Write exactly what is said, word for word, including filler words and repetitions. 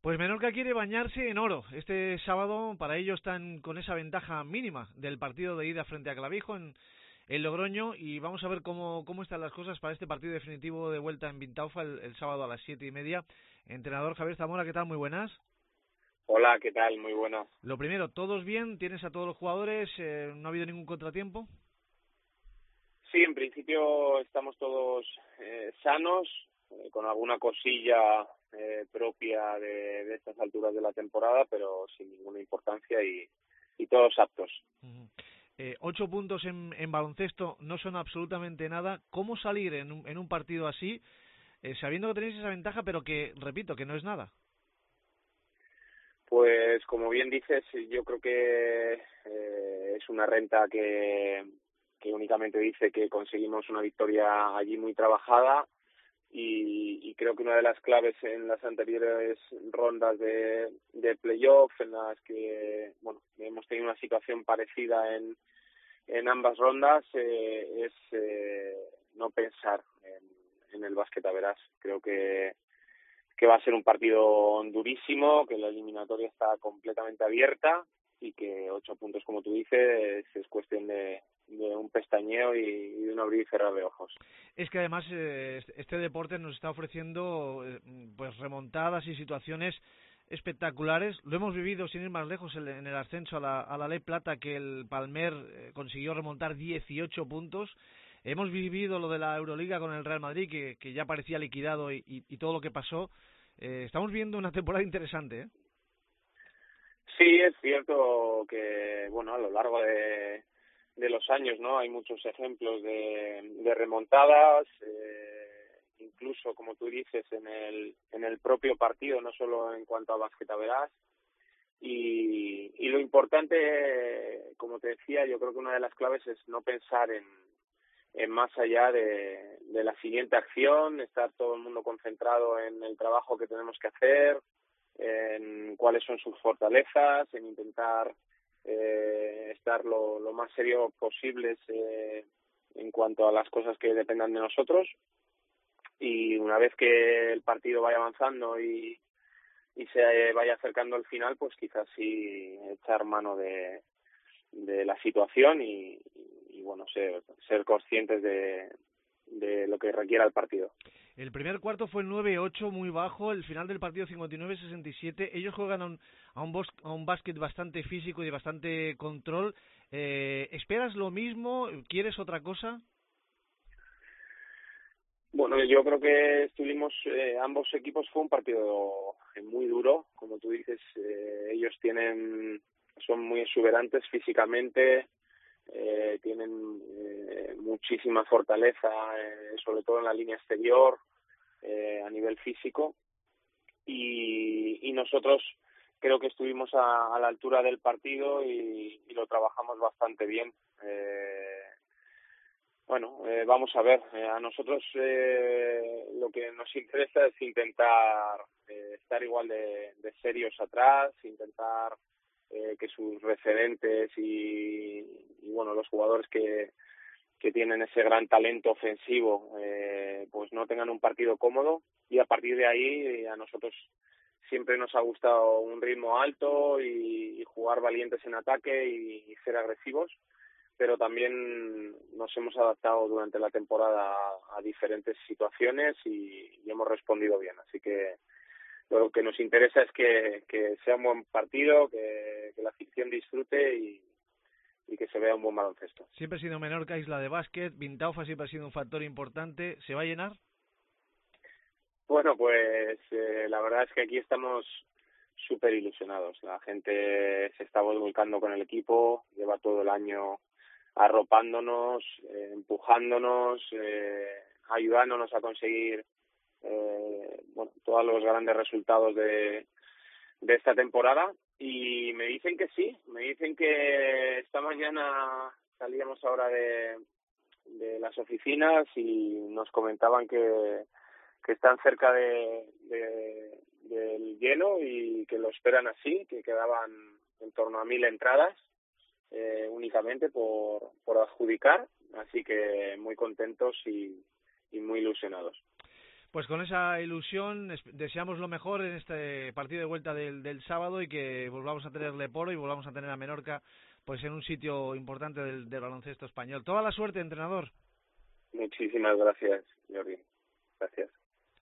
Pues Menorca quiere bañarse en oro. Este sábado para ellos están con esa ventaja mínima del partido de ida frente a Clavijo en, en Logroño, y vamos a ver cómo, cómo están las cosas para este partido definitivo de vuelta en Vintaufa el, el sábado a las siete y media. Entrenador Javier Zamora, ¿qué tal? Muy buenas. Hola, ¿qué tal? Muy buenas. Lo primero, ¿todos bien? ¿Tienes a todos los jugadores? Eh, ¿No ha habido ningún contratiempo? Sí, en principio estamos todos eh, sanos, eh, con alguna cosilla eh, propia de, de estas alturas de la temporada, pero sin ninguna importancia y, y todos aptos. Uh-huh. Eh, ocho puntos en, en baloncesto no son absolutamente nada. ¿Cómo salir en un, en un partido así, eh, sabiendo que tenéis esa ventaja, pero que, repito, que no es nada? Pues como bien dices, yo creo que eh, es una renta que, que únicamente dice que conseguimos una victoria allí muy trabajada y, y creo que una de las claves en las anteriores rondas de, de playoff, en las que bueno hemos tenido una situación parecida en, en ambas rondas, eh, es eh, no pensar en, en el básquet a verás. Creo que que va a ser un partido durísimo, que la eliminatoria está completamente abierta y que ocho puntos, como tú dices, es cuestión de, de un pestañeo y, y de un abrir y cerrar de ojos. Es que además eh, este deporte nos está ofreciendo eh, pues remontadas y situaciones espectaculares. Lo hemos vivido, sin ir más lejos, en el ascenso a la, a la Ley Plata, que el Palmer eh, consiguió remontar dieciocho puntos. Hemos vivido lo de la Euroliga con el Real Madrid, que, que ya parecía liquidado y, y, y todo lo que pasó. Eh, estamos viendo una temporada interesante, ¿eh? Sí, es cierto que, bueno, a lo largo de, de los años, ¿no? Hay muchos ejemplos de, de remontadas, eh, incluso, como tú dices, en el, en el propio partido, no solo en cuanto a basquetaveras. Y, y lo importante, como te decía, yo creo que una de las claves es no pensar en, en más allá de, de la siguiente acción, estar todo el mundo concentrado en el trabajo que tenemos que hacer, en cuáles son sus fortalezas, en intentar eh, estar lo, lo más serio posibles eh, en cuanto a las cosas que dependan de nosotros. Y una vez que el partido vaya avanzando y y se vaya acercando al final, pues quizás sí echar mano de, de la situación y, y, y bueno, ser, ser conscientes de, de lo que requiera el partido. El primer cuarto fue el nueve ocho, muy bajo. El final del partido cincuenta y nueve sesenta y siete. Ellos juegan a un, a un, bos, a un básquet bastante físico y de bastante control. Eh, ¿Esperas lo mismo? ¿Quieres otra cosa? Bueno, yo creo que estuvimos, eh, ambos equipos fue un partido muy duro, como tú dices, eh, ellos tienen, son muy exuberantes físicamente, eh, tienen eh, muchísima fortaleza, eh, sobre todo en la línea exterior, eh, a nivel físico, y, y nosotros creo que estuvimos a, a la altura del partido y, y lo trabajamos bastante bien. Eh, Bueno, eh, vamos a ver. Eh, a nosotros eh, lo que nos interesa es intentar eh, estar igual de, de serios atrás, intentar eh, que sus referentes y, y bueno, los jugadores que, que tienen ese gran talento ofensivo, eh, pues no tengan un partido cómodo, y a partir de ahí a nosotros siempre nos ha gustado un ritmo alto y, y jugar valientes en ataque y, y ser agresivos, pero también nos hemos adaptado durante la temporada a, a diferentes situaciones y, y hemos respondido bien. Así que lo que nos interesa es que, que sea un buen partido, que, que la afición disfrute y, y que se vea un buen baloncesto. Siempre ha sido Menorca isla de básquet, Vintaufa siempre ha sido un factor importante. ¿Se va a llenar? Bueno, pues eh, la verdad es que aquí estamos súper ilusionados. La gente se está volcando con el equipo, lleva todo el año arropándonos, eh, empujándonos, eh, ayudándonos a conseguir eh, bueno, todos los grandes resultados de, de esta temporada, y me dicen que sí, me dicen que esta mañana salíamos ahora de, de las oficinas y nos comentaban que, que están cerca de, de, del lleno y que lo esperan así, que quedaban en torno a mil entradas Eh, únicamente por, por adjudicar, así que muy contentos y, y muy ilusionados. Pues con esa ilusión deseamos lo mejor en este partido de vuelta del, del sábado y que volvamos a tener Leporo y volvamos a tener a Menorca pues en un sitio importante del, del baloncesto español. Toda la suerte, entrenador. Muchísimas gracias, Jordi. Gracias.